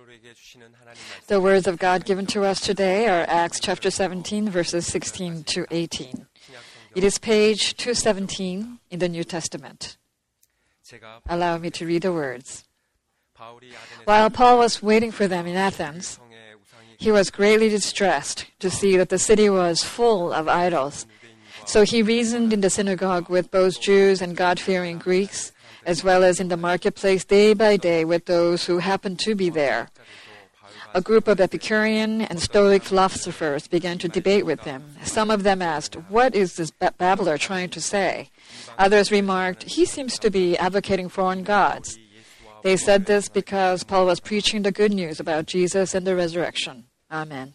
The words of God given to us today are Acts chapter 17, verses 16 to 18. It is page 217 in the New Testament. Allow me to read the words. While Paul was waiting for them in Athens, he was greatly distressed to see that the city was full of idols. So he reasoned in the synagogue with both Jews and God-fearing Greeks, as well as in the marketplace day by day with those who happened to be there. A group of Epicurean and Stoic philosophers began to debate with him. Some of them asked, "What is this babbler trying to say?" Others remarked, "He seems to be advocating foreign gods." They said this because Paul was preaching the good news about Jesus and the resurrection. Amen.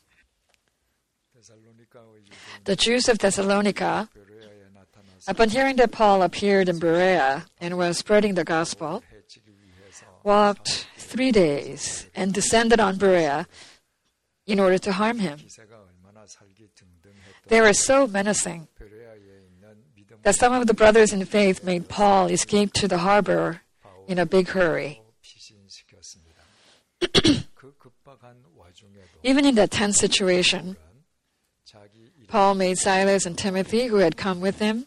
The Jews of Thessalonica, upon hearing that Paul appeared in Berea and was spreading the gospel, walked 3 days and descended on Berea in order to harm him. They were so menacing that some of the brothers in faith made Paul escape to the harbor in a big hurry. Even in that tense situation, Paul made Silas and Timothy, who had come with him,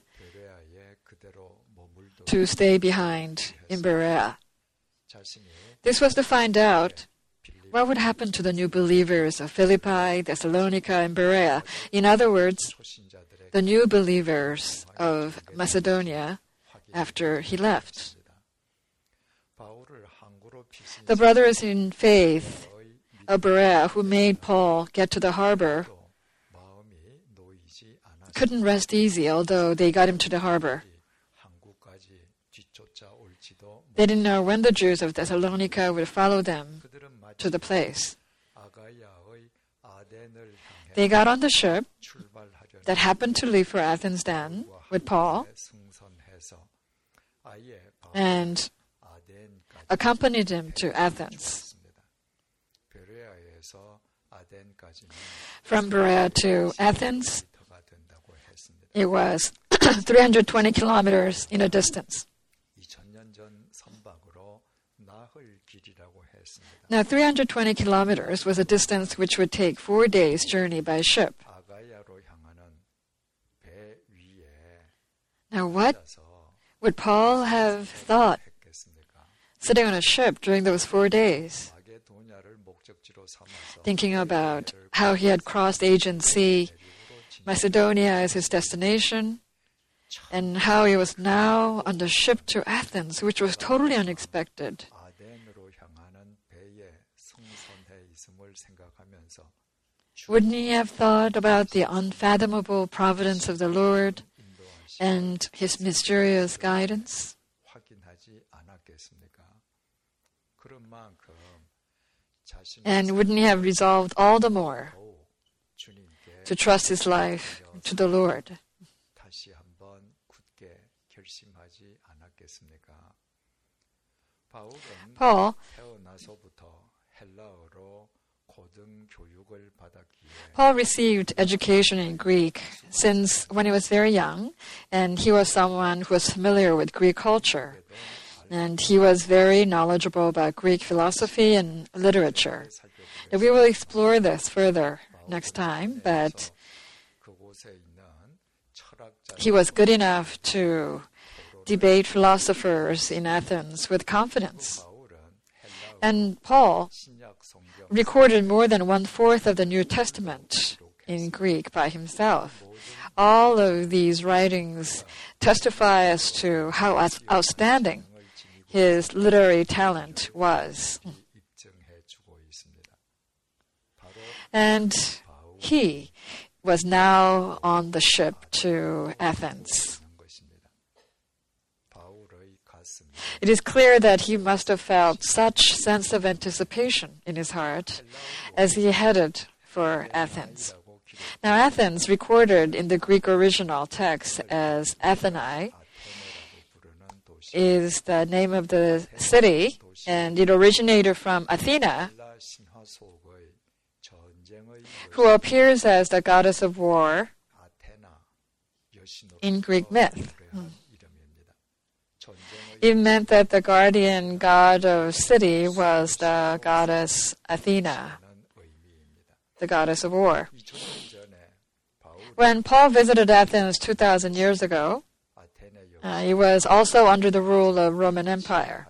to stay behind in Berea. This was to find out what would happen to the new believers of Philippi, Thessalonica, and Berea. In other words, the new believers of Macedonia after he left. The brothers in faith of Berea who made Paul get to the harbor couldn't rest easy, although they got him to the harbor. They didn't know when the Jews of Thessalonica would follow them to the place. They got on the ship that happened to leave for Athens then with Paul and accompanied him to Athens. From Berea to Athens, it was 320 kilometers in a distance. Now, 320 kilometers was a distance which would take 4 days' journey by ship. Now, what would Paul have thought sitting on a ship during those 4 days, thinking about how he had crossed Aegean Sea, Macedonia as his destination, and how he was now on the ship to Athens, which was totally unexpected? Wouldn't he have thought about the unfathomable providence of the Lord and His mysterious guidance? And wouldn't he have resolved all the more to trust his life to the Lord? Paul received education in Greek since when he was very young, and he was someone who was familiar with Greek culture. And he was very knowledgeable about Greek philosophy and literature. Now, we will explore this further next time, but he was good enough to debate philosophers in Athens with confidence. And Paul recorded more than 1/4 of the New Testament in Greek by himself. All of these writings testify as to how outstanding his literary talent was. And he was now on the ship to Athens. It is clear that he must have felt such sense of anticipation in his heart as he headed for Athens. Now, Athens, recorded in the Greek original text as Athenae, is the name of the city, and it originated from Athena, who appears as the goddess of war in Greek myth. It meant that the guardian god of city was the goddess Athena, the goddess of war. When Paul visited Athens 2,000 years ago, he was also under the rule of Roman Empire.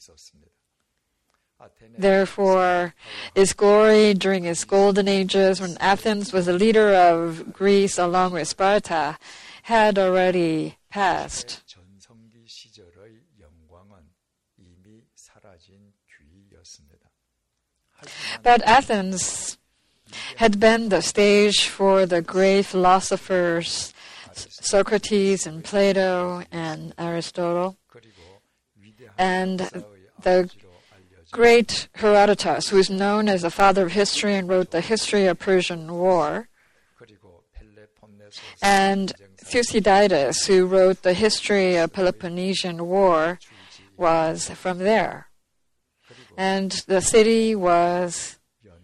Therefore, its glory during its golden ages, when Athens was the leader of Greece along with Sparta, had already passed. But Athens had been the stage for the great philosophers Socrates and Plato and Aristotle, and the great Herodotus, who is known as the father of history and wrote the history of Persian War, and Thucydides, who wrote the history of Peloponnesian War, was from there. And the city was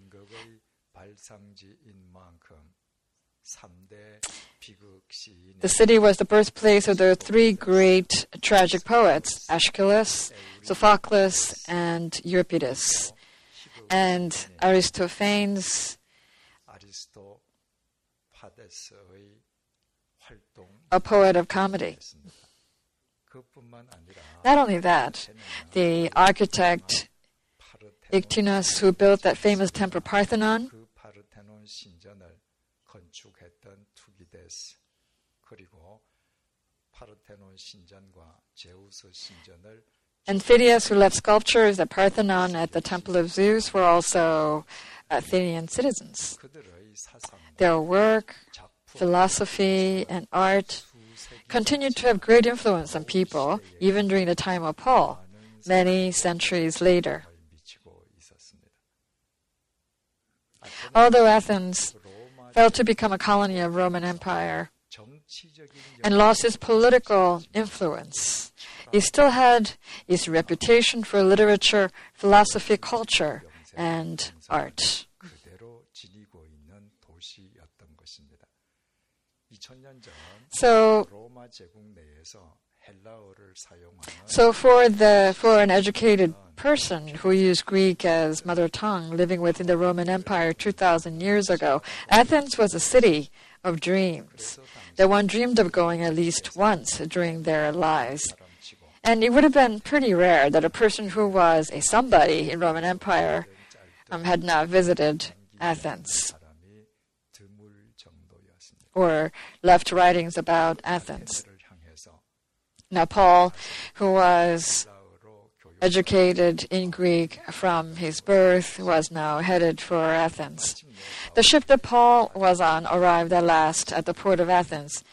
the birthplace of the three great tragic poets, Aeschylus, Sophocles, and Euripides. And Aristophanes, a poet of comedy. Not only that, the architect Ictinus, who built that famous temple Parthenon, and Phidias, who left sculptures at Parthenon at the Temple of Zeus, were also Athenian citizens. Their work, philosophy, and art continued to have great influence on people, even during the time of Paul, many centuries later. Although Athens failed to become a colony of Roman Empire and lost its political influence, it still had its reputation for literature, philosophy, culture, and art. So for an educated person who used Greek as mother tongue living within the Roman Empire 2,000 years ago, Athens was a city of dreams that one dreamed of going at least once during their lives. And it would have been pretty rare that a person who was a somebody in Roman Empire had not visited Athens or left writings about Athens. Now, Paul, who was educated in Greek from his birth, was now headed for Athens. The ship that Paul was on arrived at last at the port of Athens.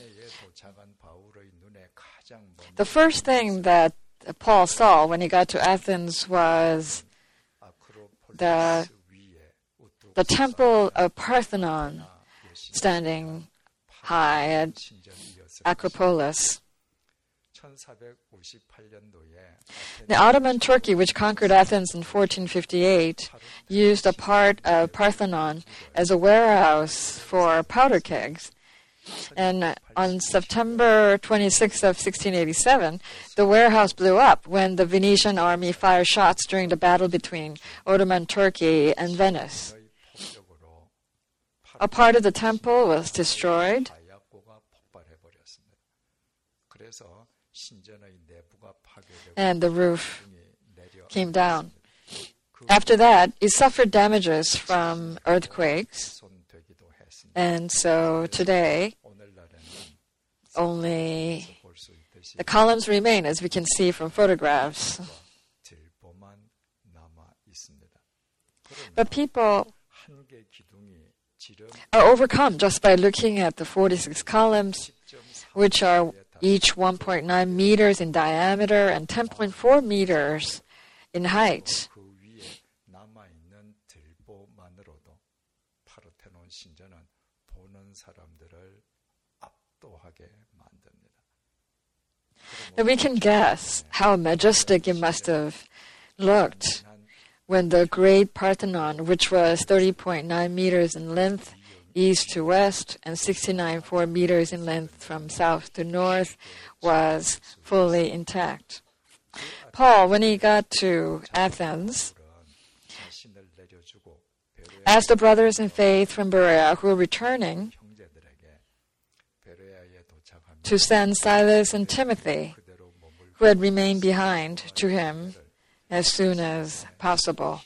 The first thing that Paul saw when he got to Athens was the temple of Parthenon standing high at Acropolis. The Ottoman Turkey, which conquered Athens in 1458, used a part of Parthenon as a warehouse for powder kegs. And on September 26th of 1687, the warehouse blew up when the Venetian army fired shots during the battle between Ottoman Turkey and Venice. A part of the temple was destroyed, and the roof came down. After that, it suffered damages from earthquakes, and so today, only the columns remain, as we can see from photographs. But people are overcome just by looking at the 46 columns, which are each 1.9 meters in diameter and 10.4 meters in height. Now we can guess how majestic it must have looked when the great Parthenon, which was 30.9 meters in length east to west and 69.4 meters in length from south to north, was fully intact. Paul, when he got to Athens, asked the brothers in faith from Berea who were returning to send Silas and Timothy, who had remained behind, to him as soon as possible.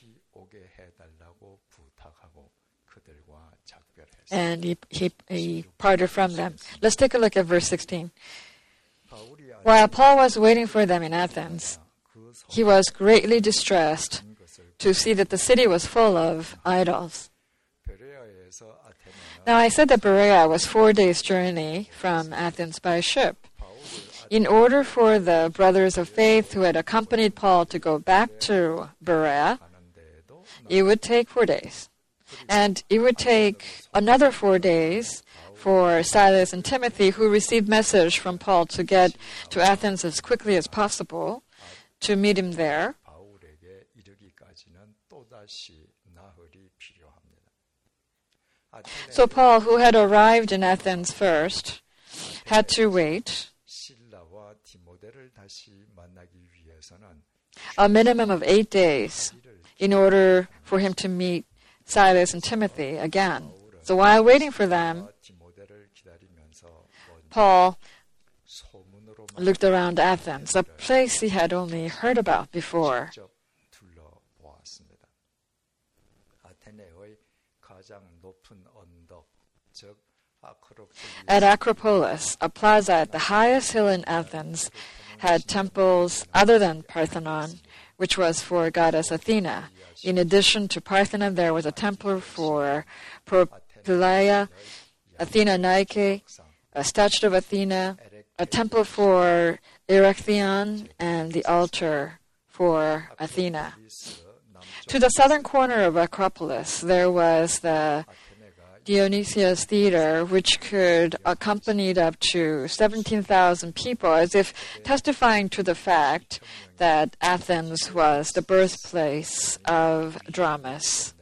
And he parted from them. Let's take a look at verse 16. While Paul was waiting for them in Athens, he was greatly distressed to see that the city was full of idols. Now I said that Berea was 4 days' journey from Athens by ship. In order for the brothers of faith who had accompanied Paul to go back to Berea, it would take 4 days. And it would take another 4 days for Silas and Timothy, who received message from Paul to get to Athens as quickly as possible, to meet him there. So Paul, who had arrived in Athens first, had to wait a minimum of 8 days in order for him to meet Silas and Timothy again. So while waiting for them, Paul looked around Athens, a place he had only heard about before. At Acropolis, a plaza at the highest hill in Athens, had temples other than Parthenon, which was for goddess Athena. In addition to Parthenon, there was a temple for Propylaea, Athena Nike, a statue of Athena, a temple for Erechtheion, and the altar for Athena. To the southern corner of Acropolis, there was the Dionysius Theater, which could accompany up to 17,000 people, as if testifying to the fact that Athens was the birthplace of dramas.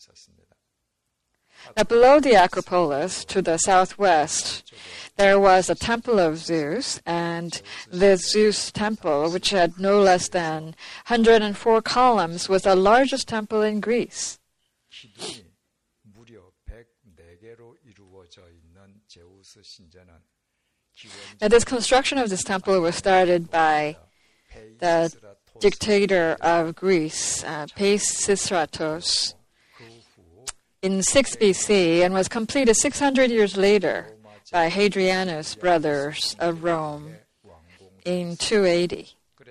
Now, below the Acropolis, to the southwest, there was a temple of Zeus, and the Zeus temple, which had no less than 104 columns, was the largest temple in Greece. Now, this construction of this temple was started by the dictator of Greece, Pisistratos, in 6 BC and was completed 600 years later by Hadrianus brothers of Rome in 280.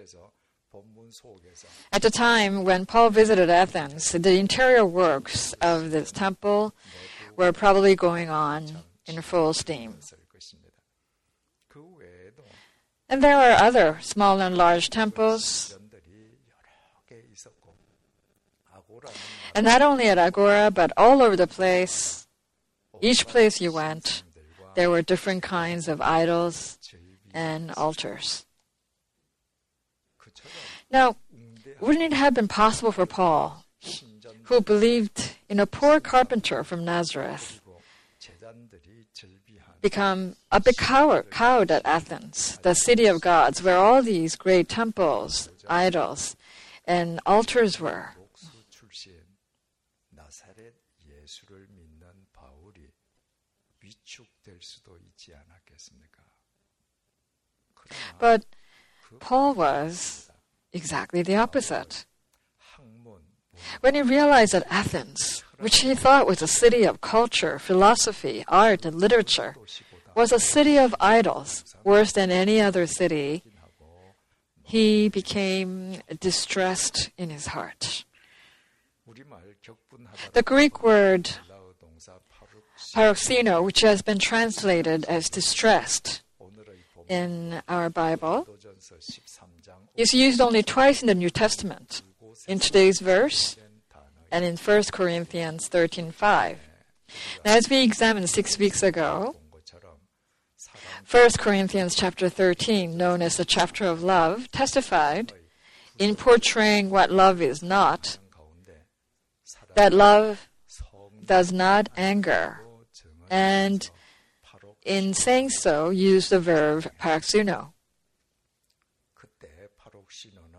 At the time when Paul visited Athens, the interior works of this temple were probably going on in full steam. And there are other small and large temples. And not only at Agora, but all over the place, each place you went, there were different kinds of idols and altars. Now, wouldn't it have been possible for Paul, who believed in a poor carpenter from Nazareth, become a bit cowed at Athens, the city of gods, where all these great temples, idols, and altars were? But Paul was exactly the opposite. When he realized that Athens, which he thought was a city of culture, philosophy, art, and literature, was a city of idols, worse than any other city, he became distressed in his heart. The Greek word paroxeno, which has been translated as distressed in our Bible, is used only twice in the New Testament, in today's verse and in 1 Corinthians 13:5. Now, as we examined 6 weeks ago, 1 Corinthians chapter 13, known as the chapter of love, testified in portraying what love is not, that love does not anger, and in saying so, used the verb paroxeno.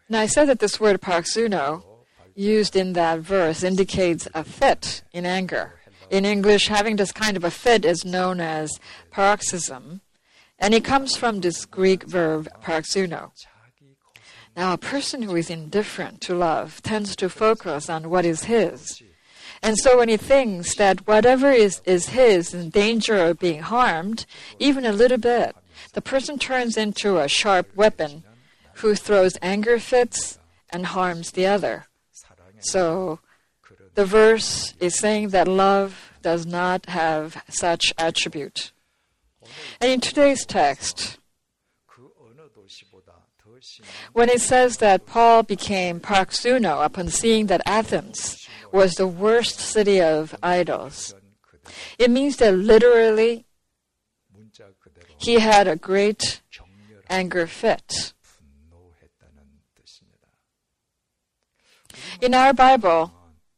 Now, I said that this word paraksuno, used in that verse, indicates a fit in anger. In English, having this kind of a fit is known as paroxysm, and it comes from this Greek verb paraksuno. Now, a person who is indifferent to love tends to focus on what is his. And so when he thinks that whatever is his is in danger of being harmed, even a little bit, the person turns into a sharp weapon who throws anger fits and harms the other. So the verse is saying that love does not have such attribute. And in today's text, when it says that Paul became paraksuno upon seeing that Athens was the worst city of idols, it means that literally he had a great anger fit. In our Bible,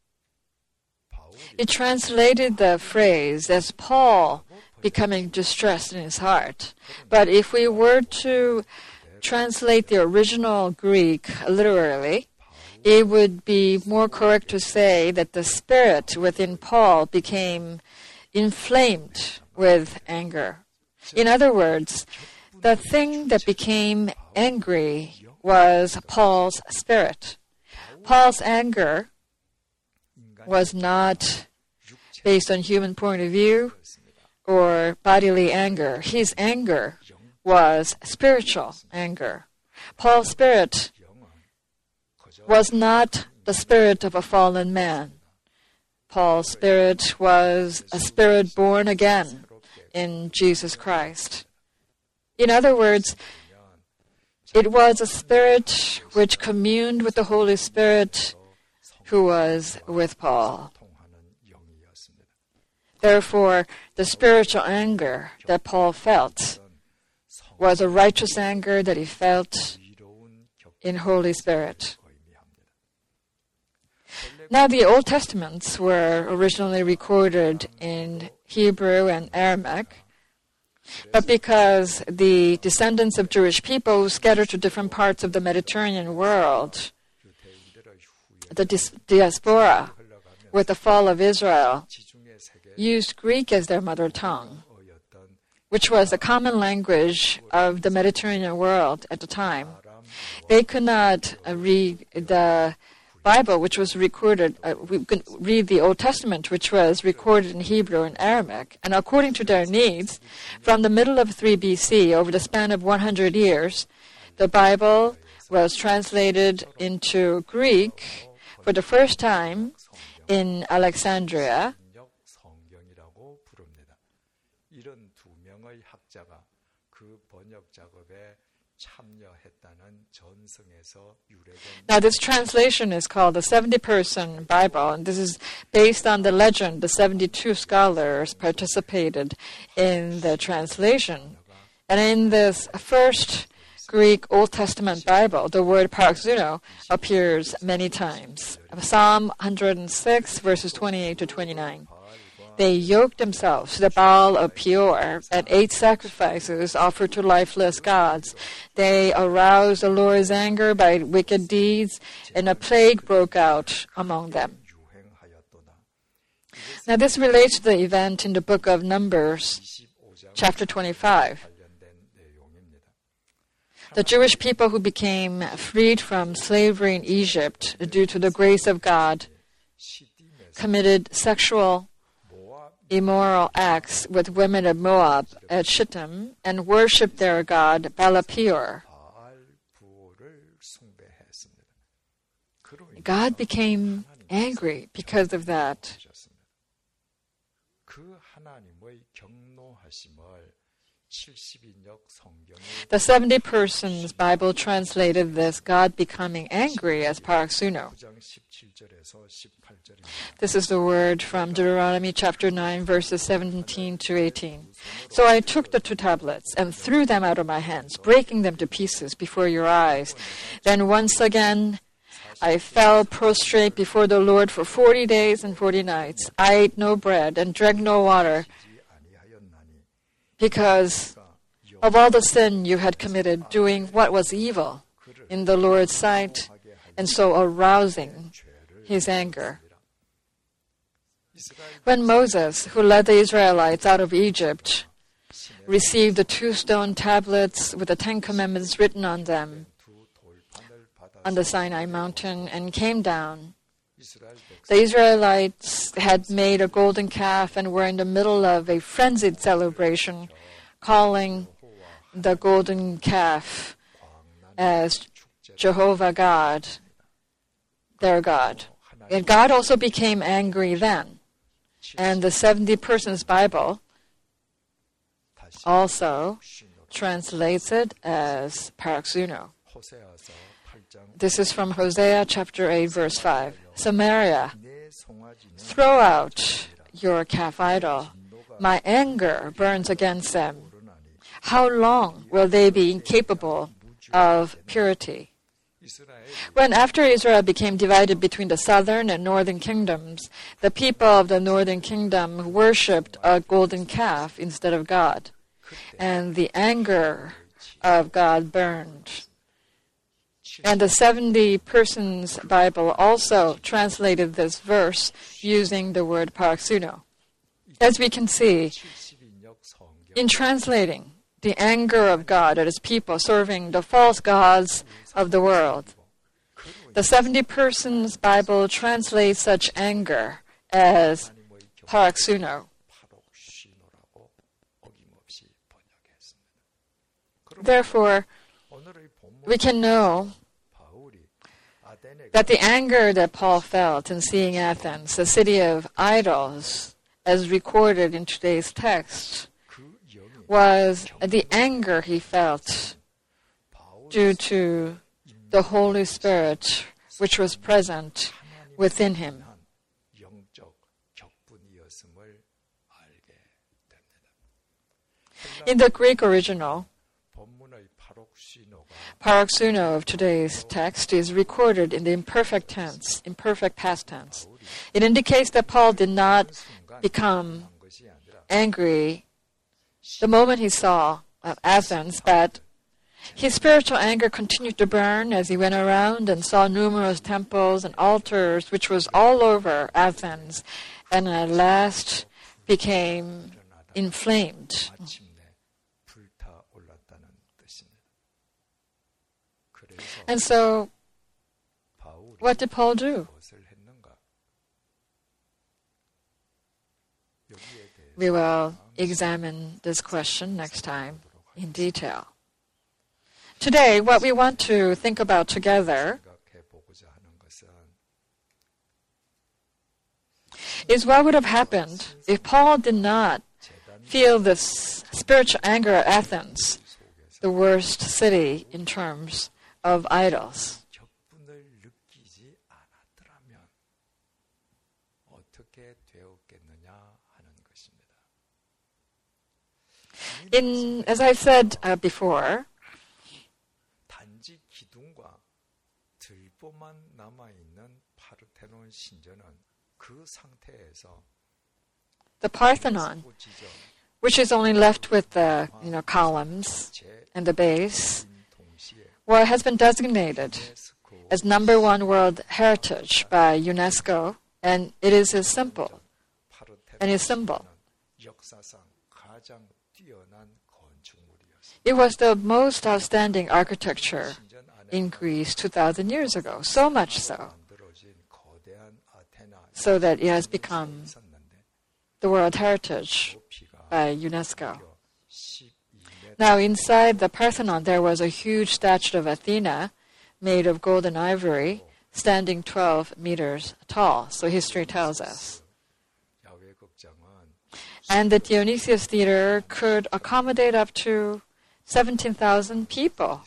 it translated the phrase as Paul becoming distressed in his heart. But if we were to translate the original Greek literally, it would be more correct to say that the spirit within Paul became inflamed with anger. In other words, the thing that became angry was Paul's spirit. Paul's anger was not based on human point of view or bodily anger. His anger was spiritual anger. Paul's spirit was not the spirit of a fallen man. Paul's spirit was a spirit born again in Jesus Christ. In other words, it was a spirit which communed with the Holy Spirit who was with Paul. Therefore, the spiritual anger that Paul felt was a righteous anger that he felt in Holy Spirit. Now, the Old Testaments were originally recorded in Hebrew and Aramaic, but because the descendants of Jewish people scattered to different parts of the Mediterranean world, the diaspora, with the fall of Israel, used Greek as their mother tongue, which was the common language of the Mediterranean world at the time. They could not read the Bible, which was recorded, we could read the Old Testament, which was recorded in Hebrew and Aramaic. And according to their needs, from the middle of 3 BC, over the span of 100 years, the Bible was translated into Greek for the first time in Alexandria. Now, this translation is called the 70-person Bible, and this is based on the legend. The 72 scholars participated in the translation. And in this first Greek Old Testament Bible, the word paraksuno appears many times. Psalm 106, verses 28 to 29. They yoked themselves to the Baal of Peor and ate sacrifices offered to lifeless gods. They aroused the Lord's anger by wicked deeds, and a plague broke out among them. Now, this relates to the event in the book of Numbers, chapter 25. The Jewish people who became freed from slavery in Egypt due to the grace of God committed sexual immoral acts with women of Moab at Shittim and worshipped their god Baal-peor. God became angry because of that. The 70 persons Bible translated this God becoming angry as paraksuno. This is the word from Deuteronomy chapter 9, verses 17 to 18. So I took the 2 tablets and threw them out of my hands, breaking them to pieces before your eyes. Then once again I fell prostrate before the Lord for 40 days and 40 nights. I ate no bread and drank no water because of all the sin you had committed, doing what was evil in the Lord's sight, and so arousing his anger. When Moses, who led the Israelites out of Egypt, received the 2 stone tablets with the 10 Commandments written on them on the Sinai mountain and came down, the Israelites had made a golden calf and were in the middle of a frenzied celebration, calling the golden calf as Jehovah God, their God. And God also became angry then. And the 70 Persons Bible also translates it as Paraksuno. This is from Hosea chapter 8, verse 5. Samaria, throw out your calf idol. My anger burns against them. How long will they be incapable of purity? When after Israel became divided between the southern and northern kingdoms, the people of the northern kingdom worshipped a golden calf instead of God, and the anger of God burned. And the 70 Persons Bible also translated this verse using the word paraksuno. As we can see, in translating the anger of God at his people serving the false gods of the world, the 70 Persons Bible translates such anger as paraksuno. Therefore, we can know that the anger that Paul felt in seeing Athens, the city of idols, as recorded in today's text, was the anger he felt due to the Holy Spirit which was present within him. In the Greek original, paraksuno of today's text is recorded in the imperfect tense, imperfect past tense. It indicates that Paul did not become angry the moment he saw Athens, but his spiritual anger continued to burn as he went around and saw numerous temples and altars, which was all over Athens, and at last became inflamed. And so, what did Paul do? We will examine this question next time in detail. Today, what we want to think about together is what would have happened if Paul did not feel this spiritual anger at Athens, the worst city in terms of idols. As I said before, the Parthenon, which is only left with the columns and the base, has been designated as number 1 World Heritage by UNESCO, and it is his symbol. It was the most outstanding architecture in Greece 2,000 years ago, so much so that it has become the World Heritage by UNESCO. Now, inside the Parthenon, there was a huge statue of Athena made of gold and ivory, standing 12 meters tall, so history tells us. And the Dionysius Theater could accommodate up to 17,000 people.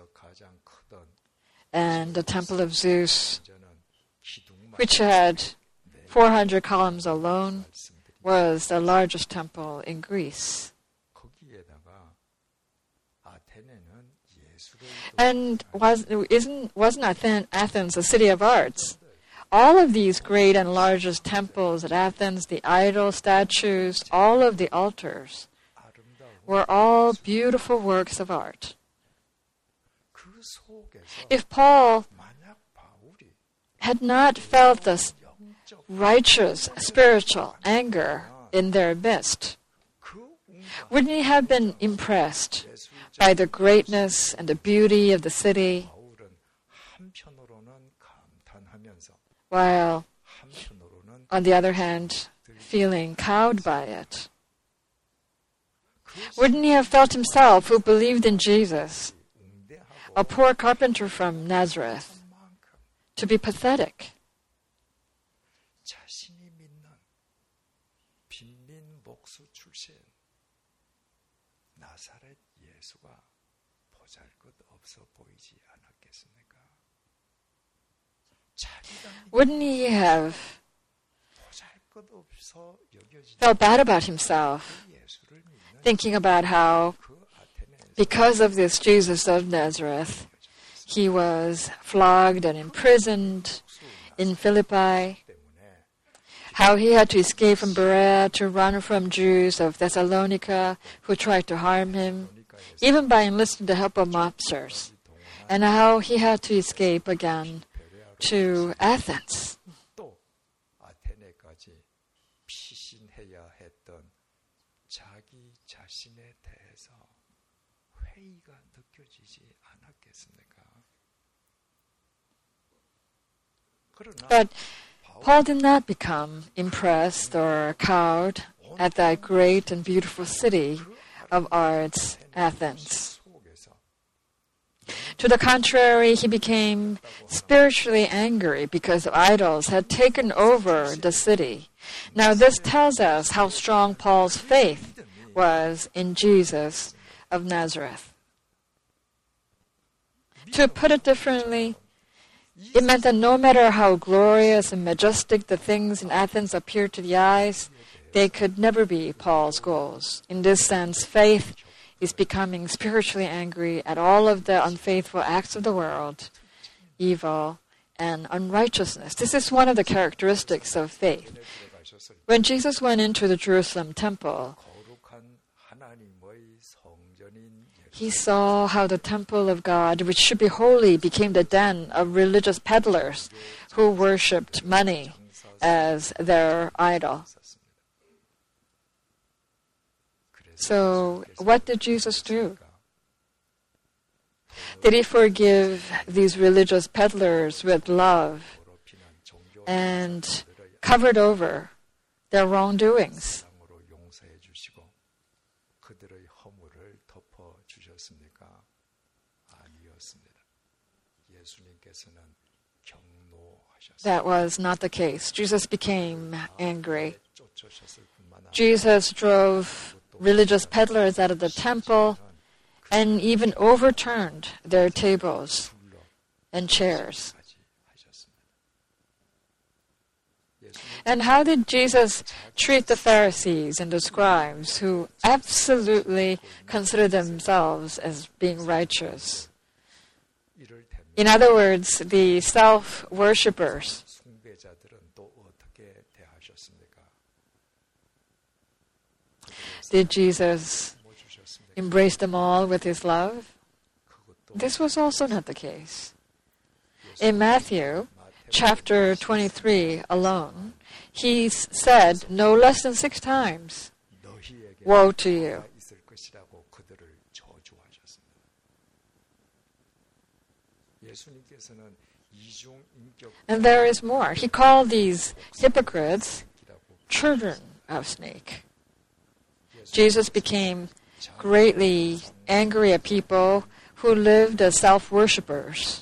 And the Temple of Zeus, which had 400 columns alone, was the largest temple in Greece. And wasn't Athens a city of arts? All of these great and largest temples at Athens, the idol statues, all of the altars, were all beautiful works of art. If Paul had not felt this righteous spiritual anger in their midst, wouldn't he have been impressed by the greatness and the beauty of the city, while, on the other hand, feeling cowed by it? Wouldn't he have felt himself, who believed in Jesus, a poor carpenter from Nazareth, to be pathetic? Wouldn't he have felt bad about himself, thinking about how, because of this Jesus of Nazareth, he was flogged and imprisoned in Philippi, how he had to escape from Berea to run from Jews of Thessalonica who tried to harm him, even by enlisting the help of mobsters, and how he had to escape again to Athens. But Paul did not become impressed or cowed at that great and beautiful city of arts, Athens. To the contrary, he became spiritually angry because idols had taken over the city. Now, this tells us how strong Paul's faith was in Jesus of Nazareth. To put it differently, it meant that no matter how glorious and majestic the things in Athens appeared to the eyes, they could never be Paul's goals. In this sense, faith is becoming spiritually angry at all of the unfaithful acts of the world, evil, and unrighteousness. This is one of the characteristics of faith. When Jesus went into the Jerusalem temple, he saw how the temple of God, which should be holy, became the den of religious peddlers who worshipped money as their idol. So, what did Jesus do? Did he forgive these religious peddlers with love and covered over their wrongdoings? That was not the case. Jesus became angry. Jesus drove religious peddlers out of the temple and even overturned their tables and chairs. And how did Jesus treat the Pharisees and the scribes who absolutely considered themselves as being righteous? In other words, the self-worshippers. Did Jesus embrace them all with his love? This was also not the case. In Matthew chapter 23 alone, he said no less than 6 times, "Woe to you." And there is more. He called these hypocrites children of snake. Jesus became greatly angry at people who lived as self-worshippers.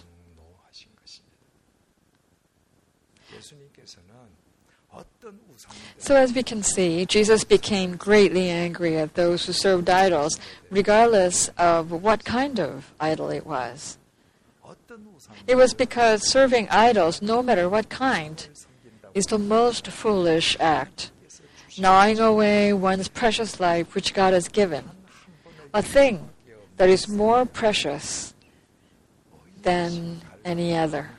So as we can see, Jesus became greatly angry at those who served idols, regardless of what kind of idol it was. It was because serving idols, no matter what kind, is the most foolish act, gnawing away one's precious life which God has given, a thing that is more precious than any other.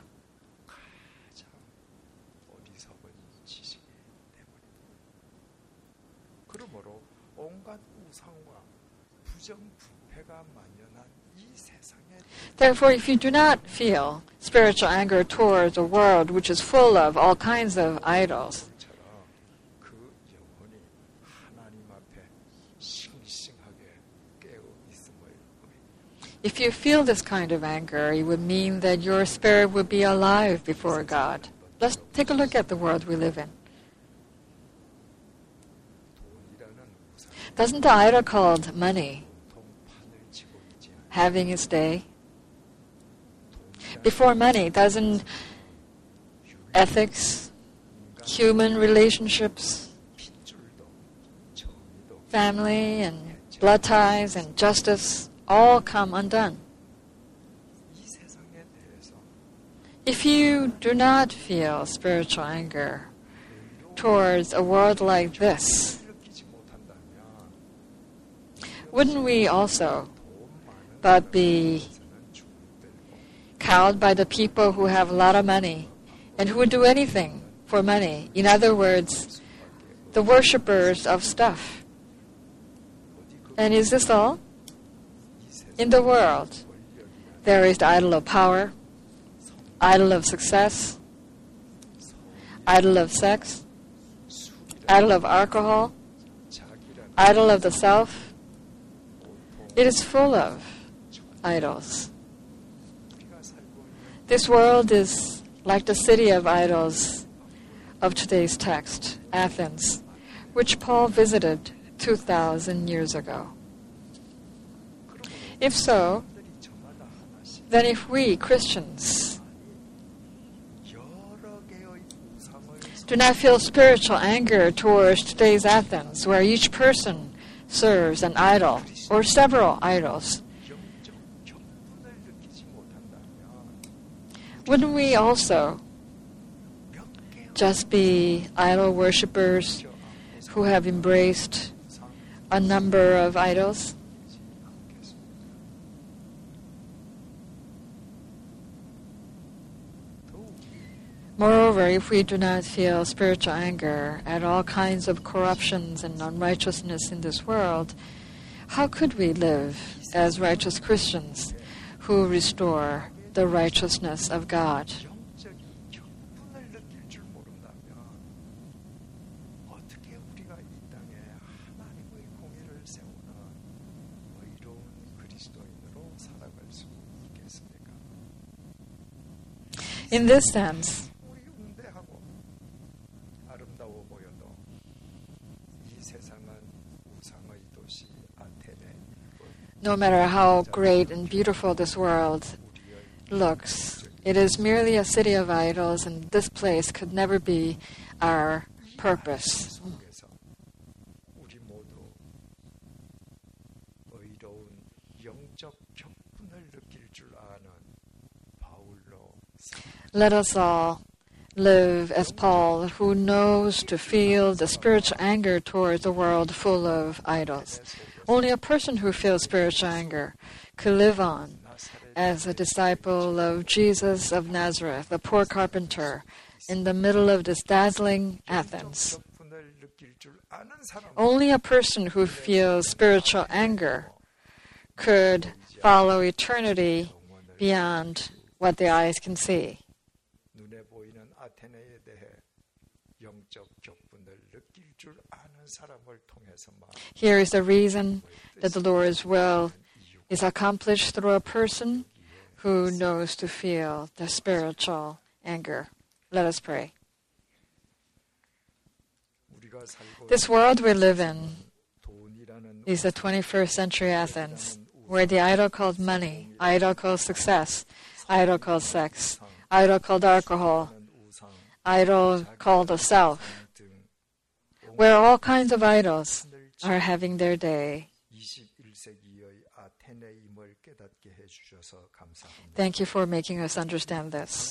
Therefore, if you do not feel spiritual anger towards a world which is full of all kinds of idols, 그 영혼이 하나님 앞에 싱싱하게 깨어 있음을 의미합니다. if you feel this kind of anger, it would mean that your spirit would be alive before God. Let's take a look at the world we live in. Doesn't the idol called money having its day? Before money, doesn't ethics, human relationships, family and blood ties and justice all come undone? If you do not feel spiritual anger towards a world like this, wouldn't we also but be cowed by the people who have a lot of money and who would do anything for money? In other words, the worshippers of stuff. And is this all? In the world, there is the idol of power, idol of success, idol of sex, idol of alcohol, idol of the self. It is full of idols. This world is like the city of idols of today's text, Athens, which Paul visited 2,000 years ago. If so, then if we, Christians, do not feel spiritual anger towards today's Athens, where each person serves an idol or several idols, wouldn't we also just be idol worshippers who have embraced a number of idols? Moreover, if we do not feel spiritual anger at all kinds of corruptions and unrighteousness in this world, how could we live as righteous Christians who restore the righteousness of God? In this sense, no matter how great and beautiful this world looks, it is merely a city of idols, and this place could never be our purpose. Let us all live as Paul, who knows to feel the spiritual anger towards a world full of idols. Only a person who feels spiritual anger could live on as a disciple of Jesus of Nazareth, the poor carpenter, in the middle of this dazzling Athens. Only a person who feels spiritual anger could follow eternity beyond what the eyes can see. Here is the reason that the Lord's will is accomplished through a person who knows to feel the spiritual anger. Let us pray. This world we live in is the 21st century Athens, where the idol called money, idol called success, idol called sex, idol called alcohol, idol called the self, where all kinds of idols are having their day. Thank you for making us understand this.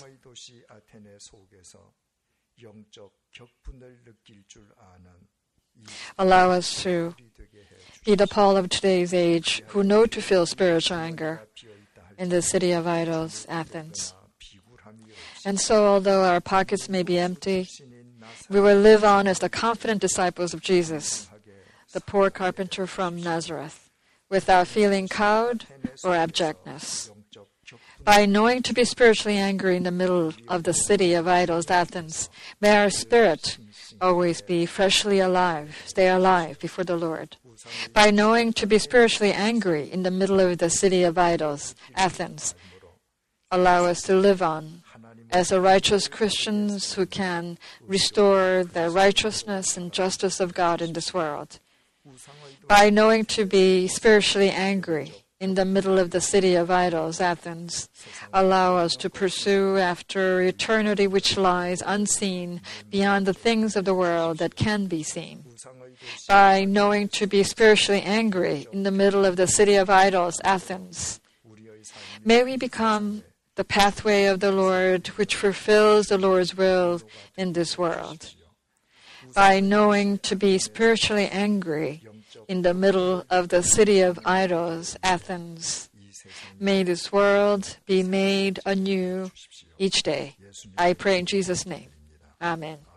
Allow us to be the Paul of today's age who know to feel spiritual anger in the city of idols, Athens. And so, although our pockets may be empty, we will live on as the confident disciples of Jesus, the poor carpenter from Nazareth, without feeling cowed or abjectness. By knowing to be spiritually angry in the middle of the city of idols, Athens, may our spirit always be freshly alive, stay alive before the Lord. By knowing to be spiritually angry in the middle of the city of idols, Athens, allow us to live on as a righteous Christians who can restore the righteousness and justice of God in this world. By knowing to be spiritually angry in the middle of the city of idols, Athens, allow us to pursue after eternity which lies unseen beyond the things of the world that can be seen. By knowing to be spiritually angry in the middle of the city of idols, Athens, may we become the pathway of the Lord which fulfills the Lord's will in this world. By knowing to be spiritually angry in the middle of the city of idols, Athens, may this world be made anew each day. I pray in Jesus' name. Amen.